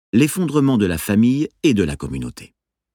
l'effondrement de la famille et de la communauté.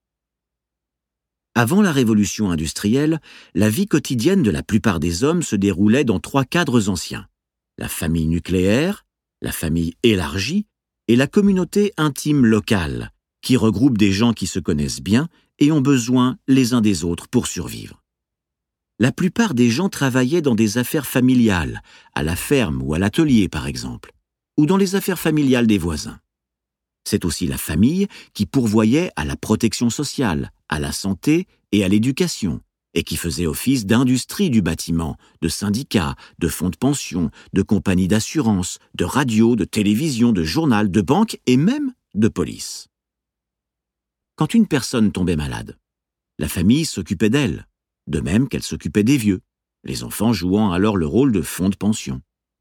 Avant la révolution industrielle, la vie quotidienne de la plupart des hommes se déroulait dans 3 cadres anciens: la famille nucléaire, la famille élargie et la communauté intime locale, qui regroupe des gens qui se connaissent bien et ont besoin les uns des autres pour survivre. La plupart des gens travaillaient dans des affaires familiales, à la ferme ou à l'atelier par exemple, ou dans les affaires familiales des voisins. C'est aussi la famille qui pourvoyait à la protection sociale, à la santé et à l'éducation, et qui faisait office d'industrie du bâtiment, de syndicats, de fonds de pension, de compagnies d'assurance, de radio, de télévision, de journal, de banque et même de police. Quand une personne tombait malade, la famille s'occupait d'elle, de même qu'elle s'occupait des vieux, les enfants jouant alors le rôle de fonds de pension.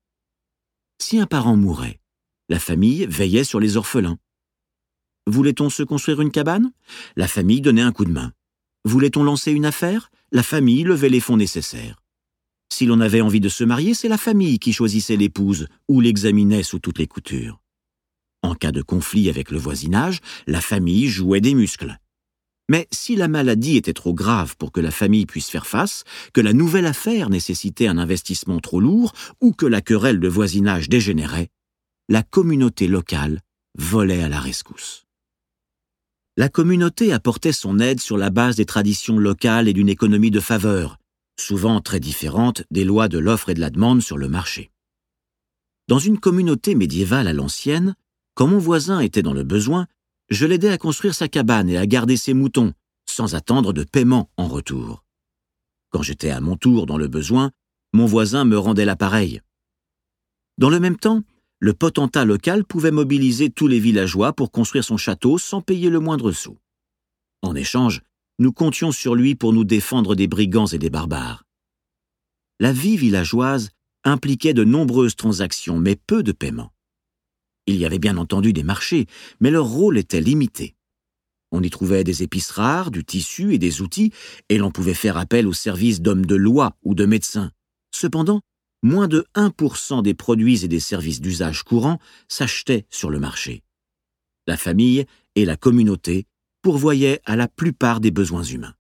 Si un parent mourait, la famille veillait sur les orphelins. Voulait-on se construire une cabane? La famille donnait un coup de main. Voulait-on lancer une affaire? La famille levait les fonds nécessaires. Si l'on avait envie de se marier, c'est la famille qui choisissait l'épouse ou l'examinait sous toutes les coutures. En cas de conflit avec le voisinage, la famille jouait des muscles. Mais si la maladie était trop grave pour que la famille puisse faire face, que la nouvelle affaire nécessitait un investissement trop lourd ou que la querelle de voisinage dégénérait, la communauté locale volait à la rescousse. La communauté apportait son aide sur la base des traditions locales et d'une économie de faveur, souvent très différente des lois de l'offre et de la demande sur le marché. Dans une communauté médiévale à l'ancienne, quand mon voisin était dans le besoin, je l'aidais à construire sa cabane et à garder ses moutons, sans attendre de paiement en retour. Quand j'étais à mon tour dans le besoin, mon voisin me rendait l'appareil. Dans le même temps, le potentat local pouvait mobiliser tous les villageois pour construire son château sans payer le moindre sou. En échange, nous comptions sur lui pour nous défendre des brigands et des barbares. La vie villageoise impliquait de nombreuses transactions, mais peu de paiements. Il y avait bien entendu des marchés, mais leur rôle était limité. On y trouvait des épices rares, du tissu et des outils, et l'on pouvait faire appel aux services d'hommes de loi ou de médecins. Cependant, moins de 1% des produits et des services d'usage courant s'achetaient sur le marché. La famille et la communauté pourvoyaient à la plupart des besoins humains.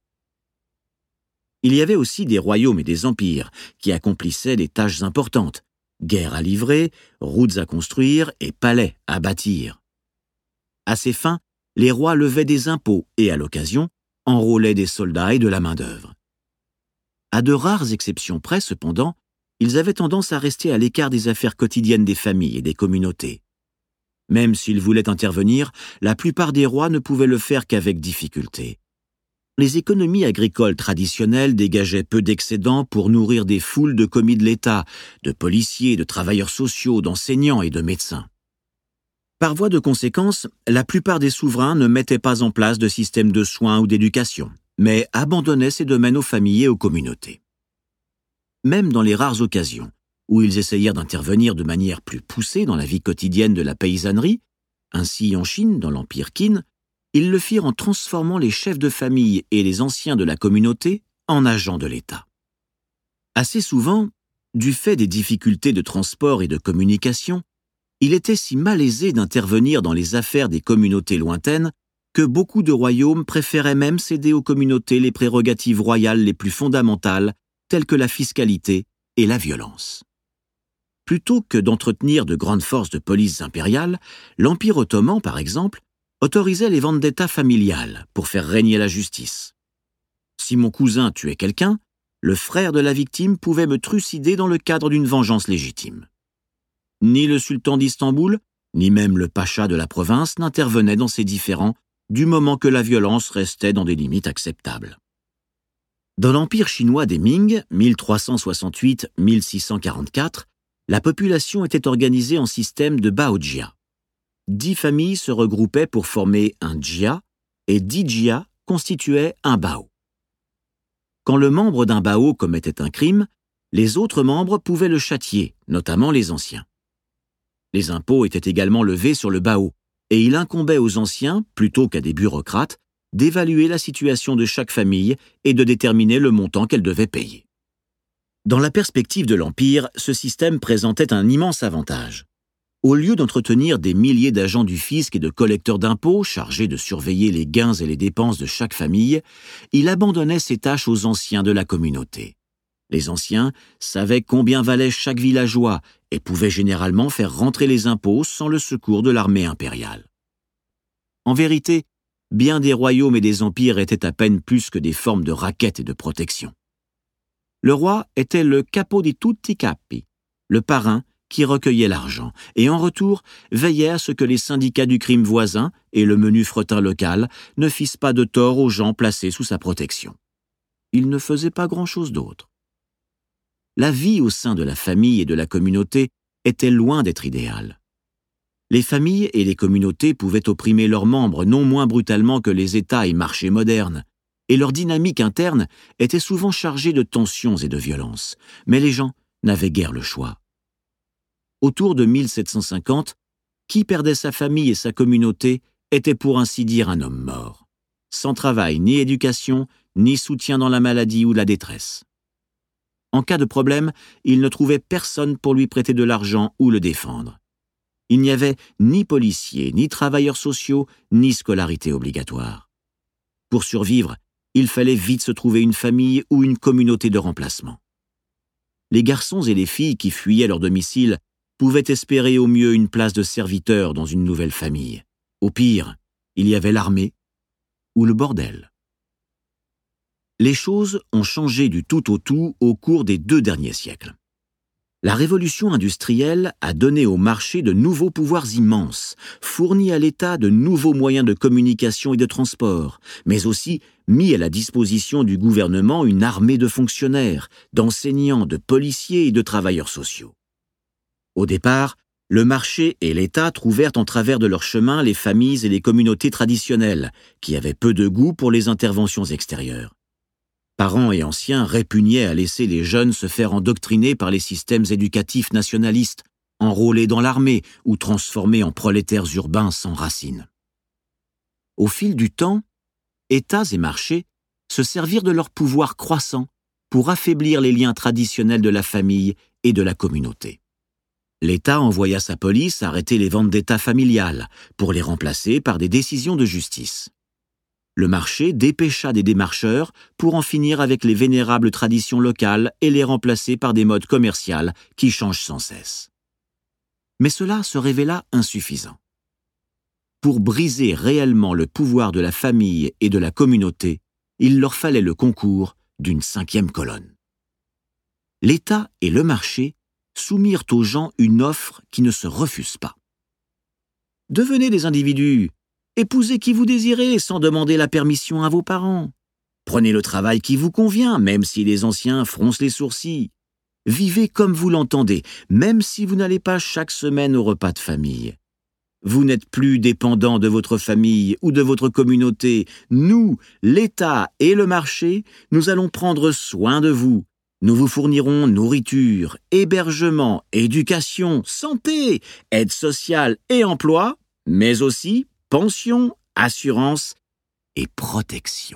Il y avait aussi des royaumes et des empires qui accomplissaient des tâches importantes: guerres à livrer, routes à construire et palais à bâtir. À ces fins, les rois levaient des impôts et, à l'occasion, enrôlaient des soldats et de la main-d'œuvre. À de rares exceptions près, cependant, ils avaient tendance à rester à l'écart des affaires quotidiennes des familles et des communautés. Même s'ils voulaient intervenir, la plupart des rois ne pouvaient le faire qu'avec difficulté. Les économies agricoles traditionnelles dégageaient peu d'excédents pour nourrir des foules de commis de l'État, de policiers, de travailleurs sociaux, d'enseignants et de médecins. Par voie de conséquence, la plupart des souverains ne mettaient pas en place de système de soins ou d'éducation, mais abandonnaient ces domaines aux familles et aux communautés. Même dans les rares occasions où ils essayèrent d'intervenir de manière plus poussée dans la vie quotidienne de la paysannerie, ainsi en Chine, dans l'Empire Qin, ils le firent en transformant les chefs de famille et les anciens de la communauté en agents de l'État. Assez souvent, du fait des difficultés de transport et de communication, il était si malaisé d'intervenir dans les affaires des communautés lointaines que beaucoup de royaumes préféraient même céder aux communautés les prérogatives royales les plus fondamentales, telles que la fiscalité et la violence. Plutôt que d'entretenir de grandes forces de police impériales, l'Empire ottoman, par exemple, autorisait les vendettas familiales pour faire régner la justice. Si mon cousin tuait quelqu'un, le frère de la victime pouvait me trucider dans le cadre d'une vengeance légitime. Ni le sultan d'Istanbul, ni même le pacha de la province n'intervenaient dans ces différends du moment que la violence restait dans des limites acceptables. Dans l'empire chinois des Ming, 1368-1644, la population était organisée en système de baojia. 10 familles se regroupaient pour former un jia, et 10 jia constituaient un bao. Quand le membre d'un bao commettait un crime, les autres membres pouvaient le châtier, notamment les anciens. Les impôts étaient également levés sur le bao, et il incombait aux anciens, plutôt qu'à des bureaucrates, d'évaluer la situation de chaque famille et de déterminer le montant qu'elle devait payer. Dans la perspective de l'Empire, ce système présentait un immense avantage. Au lieu d'entretenir des milliers d'agents du fisc et de collecteurs d'impôts chargés de surveiller les gains et les dépenses de chaque famille, il abandonnait ces tâches aux anciens de la communauté. Les anciens savaient combien valait chaque villageois et pouvaient généralement faire rentrer les impôts sans le secours de l'armée impériale. En vérité, bien des royaumes et des empires étaient à peine plus que des formes de raquettes et de protection. Le roi était le capo di tutti capi, le parrain qui recueillait l'argent, et en retour veillait à ce que les syndicats du crime voisin et le menu fretin local ne fissent pas de tort aux gens placés sous sa protection. Il ne faisait pas grand-chose d'autre. La vie au sein de la famille et de la communauté était loin d'être idéale. Les familles et les communautés pouvaient opprimer leurs membres non moins brutalement que les États et marchés modernes, et leur dynamique interne était souvent chargée de tensions et de violences, mais les gens n'avaient guère le choix. Autour de 1750, qui perdait sa famille et sa communauté était pour ainsi dire un homme mort, sans travail ni éducation, ni soutien dans la maladie ou la détresse. En cas de problème, il ne trouvait personne pour lui prêter de l'argent ou le défendre. Il n'y avait ni policiers, ni travailleurs sociaux, ni scolarité obligatoire. Pour survivre, il fallait vite se trouver une famille ou une communauté de remplacement. Les garçons et les filles qui fuyaient leur domicile pouvaient espérer au mieux une place de serviteur dans une nouvelle famille. Au pire, il y avait l'armée ou le bordel. Les choses ont changé du tout au tout au cours des 2 derniers siècles. La révolution industrielle a donné au marché de nouveaux pouvoirs immenses, fourni à l'État de nouveaux moyens de communication et de transport, mais aussi mis à la disposition du gouvernement une armée de fonctionnaires, d'enseignants, de policiers et de travailleurs sociaux. Au départ, le marché et l'État trouvèrent en travers de leur chemin les familles et les communautés traditionnelles, qui avaient peu de goût pour les interventions extérieures. Parents et anciens répugnaient à laisser les jeunes se faire endoctriner par les systèmes éducatifs nationalistes, enrôlés dans l'armée ou transformés en prolétaires urbains sans racines. Au fil du temps, États et marchés se servirent de leur pouvoir croissant pour affaiblir les liens traditionnels de la famille et de la communauté. L'État envoya sa police arrêter les vendettas familiales pour les remplacer par des décisions de justice. Le marché dépêcha des démarcheurs pour en finir avec les vénérables traditions locales et les remplacer par des modes commerciales qui changent sans cesse. Mais cela se révéla insuffisant. Pour briser réellement le pouvoir de la famille et de la communauté, il leur fallait le concours d'une 5e colonne. L'État et le marché soumirent aux gens une offre qui ne se refuse pas. Devenez des individus, épousez qui vous désirez sans demander la permission à vos parents. Prenez le travail qui vous convient, même si les anciens froncent les sourcils. Vivez comme vous l'entendez, même si vous n'allez pas chaque semaine au repas de famille. Vous n'êtes plus dépendant de votre famille ou de votre communauté. Nous, l'État et le marché, nous allons prendre soin de vous. Nous vous fournirons nourriture, hébergement, éducation, santé, aide sociale et emploi, mais aussi pension, assurance et protection.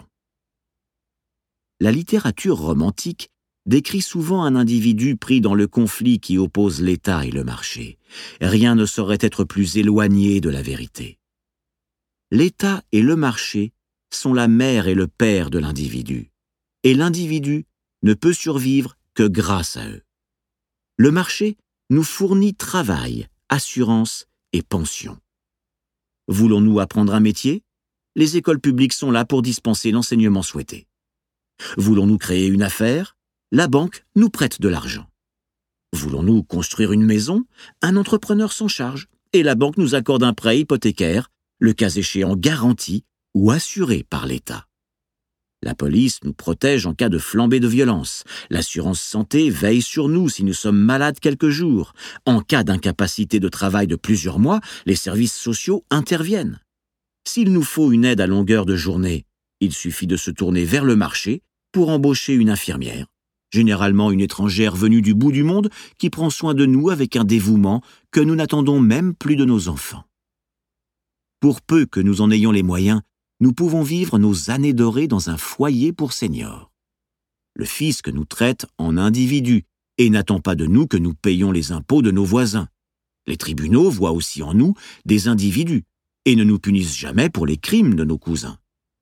La littérature romantique décrit souvent un individu pris dans le conflit qui oppose l'État et le marché. Rien ne saurait être plus éloigné de la vérité. L'État et le marché sont la mère et le père de l'individu, et l'individu ne peut survivre que grâce à eux. Le marché nous fournit travail, assurance et pension. Voulons-nous apprendre un métier? Les écoles publiques sont là pour dispenser l'enseignement souhaité. Voulons-nous créer une affaire? La banque nous prête de l'argent. Voulons-nous construire une maison? Un entrepreneur s'en charge et la banque nous accorde un prêt hypothécaire, le cas échéant garanti ou assuré par l'État. La police nous protège en cas de flambée de violence. L'assurance santé veille sur nous si nous sommes malades quelques jours. En cas d'incapacité de travail de plusieurs mois, les services sociaux interviennent. S'il nous faut une aide à longueur de journée, il suffit de se tourner vers le marché pour embaucher une infirmière, généralement une étrangère venue du bout du monde qui prend soin de nous avec un dévouement que nous n'attendons même plus de nos enfants. Pour peu que nous en ayons les moyens, nous pouvons vivre nos années dorées dans un foyer pour seniors. Le fisc nous traite en individus et n'attend pas de nous que nous payions les impôts de nos voisins. Les tribunaux voient aussi en nous des individus et ne nous punissent jamais pour les crimes de nos cousins.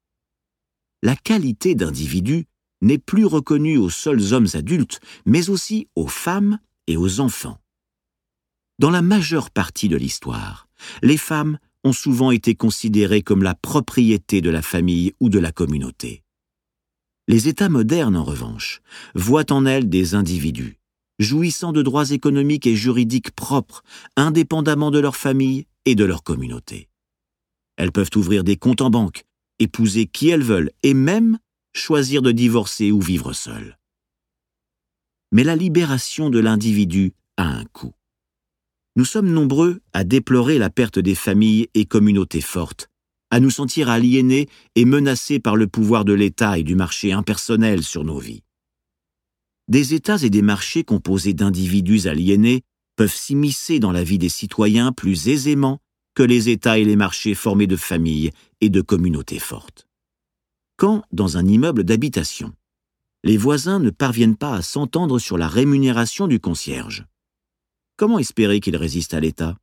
La qualité d'individu n'est plus reconnue aux seuls hommes adultes, mais aussi aux femmes et aux enfants. Dans la majeure partie de l'histoire, les femmes ont souvent été considérées comme la propriété de la famille ou de la communauté. Les États modernes, en revanche, voient en elles des individus, jouissant de droits économiques et juridiques propres, indépendamment de leur famille et de leur communauté. Elles peuvent ouvrir des comptes en banque, épouser qui elles veulent et même choisir de divorcer ou vivre seules. Mais la libération de l'individu a un coût. Nous sommes nombreux à déplorer la perte des familles et communautés fortes, à nous sentir aliénés et menacés par le pouvoir de l'État et du marché impersonnel sur nos vies. Des États et des marchés composés d'individus aliénés peuvent s'immiscer dans la vie des citoyens plus aisément que les États et les marchés formés de familles et de communautés fortes. Quand, dans un immeuble d'habitation, les voisins ne parviennent pas à s'entendre sur la rémunération du concierge, comment espérer qu'il résiste à l'État?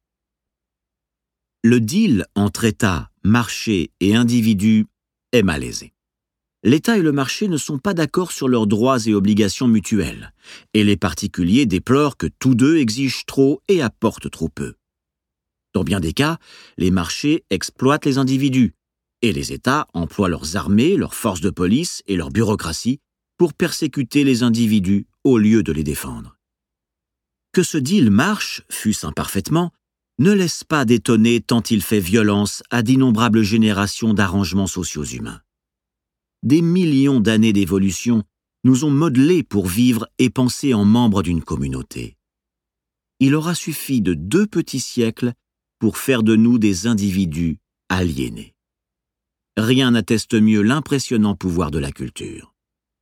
Le deal entre État, marché et individu est malaisé. L'État et le marché ne sont pas d'accord sur leurs droits et obligations mutuelles, et les particuliers déplorent que tous deux exigent trop et apportent trop peu. Dans bien des cas, les marchés exploitent les individus, et les États emploient leurs armées, leurs forces de police et leur bureaucratie pour persécuter les individus au lieu de les défendre. Que ce deal marche, fût-ce imparfaitement, ne laisse pas d'étonner tant il fait violence à d'innombrables générations d'arrangements sociaux humains. Des millions d'années d'évolution nous ont modelés pour vivre et penser en membres d'une communauté. Il aura suffi de 2 petits siècles pour faire de nous des individus aliénés. Rien n'atteste mieux l'impressionnant pouvoir de la culture.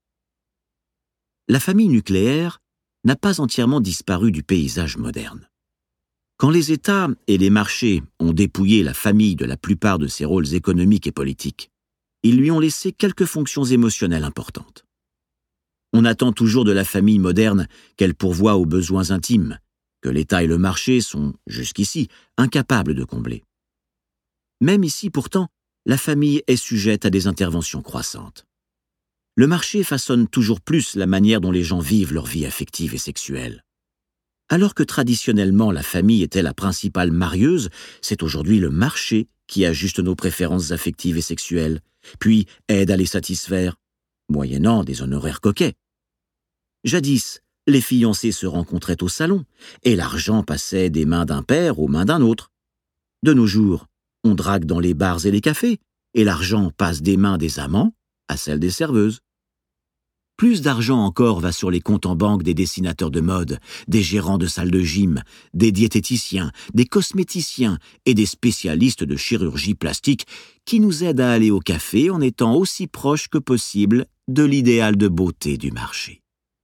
La famille nucléaire n'a pas entièrement disparu du paysage moderne. Quand les États et les marchés ont dépouillé la famille de la plupart de ses rôles économiques et politiques, ils lui ont laissé quelques fonctions émotionnelles importantes. On attend toujours de la famille moderne qu'elle pourvoie aux besoins intimes, que l'État et le marché sont, jusqu'ici, incapables de combler. Même ici, pourtant, la famille est sujette à des interventions croissantes. Le marché façonne toujours plus la manière dont les gens vivent leur vie affective et sexuelle. Alors que traditionnellement la famille était la principale marieuse, c'est aujourd'hui le marché qui ajuste nos préférences affectives et sexuelles, puis aide à les satisfaire, moyennant des honoraires coquets. Jadis, les fiancés se rencontraient au salon, et l'argent passait des mains d'un père aux mains d'un autre. De nos jours, on drague dans les bars et les cafés, et l'argent passe des mains des amants à celles des serveuses. Plus d'argent encore va sur les comptes en banque des dessinateurs de mode, des gérants de salles de gym, des diététiciens, des cosméticiens et des spécialistes de chirurgie plastique qui nous aident à aller au café en étant aussi proches que possible de l'idéal de beauté du marché.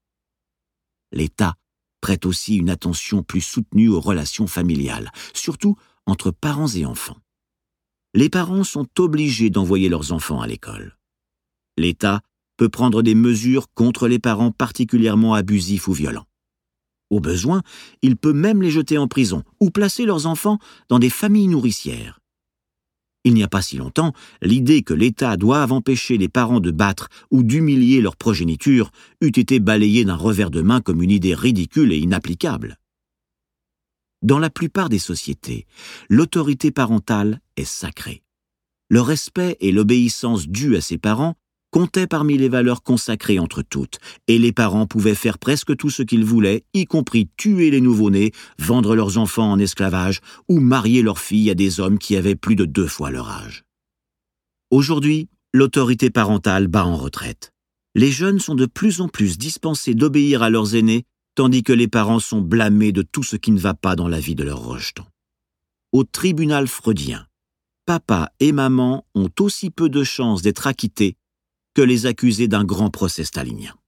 L'État prête aussi une attention plus soutenue aux relations familiales, surtout entre parents et enfants. Les parents sont obligés d'envoyer leurs enfants à l'école. L'État peut prendre des mesures contre les parents particulièrement abusifs ou violents. Au besoin, il peut même les jeter en prison ou placer leurs enfants dans des familles nourricières. Il n'y a pas si longtemps, l'idée que l'État doive empêcher les parents de battre ou d'humilier leur progéniture eût été balayée d'un revers de main comme une idée ridicule et inapplicable. Dans la plupart des sociétés, l'autorité parentale est sacrée. Le respect et l'obéissance dus à ses parents comptaient parmi les valeurs consacrées entre toutes, et les parents pouvaient faire presque tout ce qu'ils voulaient, y compris tuer les nouveau-nés, vendre leurs enfants en esclavage ou marier leurs filles à des hommes qui avaient plus de 2 fois leur âge. Aujourd'hui, l'autorité parentale bat en retraite. Les jeunes sont de plus en plus dispensés d'obéir à leurs aînés, tandis que les parents sont blâmés de tout ce qui ne va pas dans la vie de leurs rejetons. Au tribunal freudien, papa et maman ont aussi peu de chances d'être acquittés que les accusés d'un grand procès stalinien.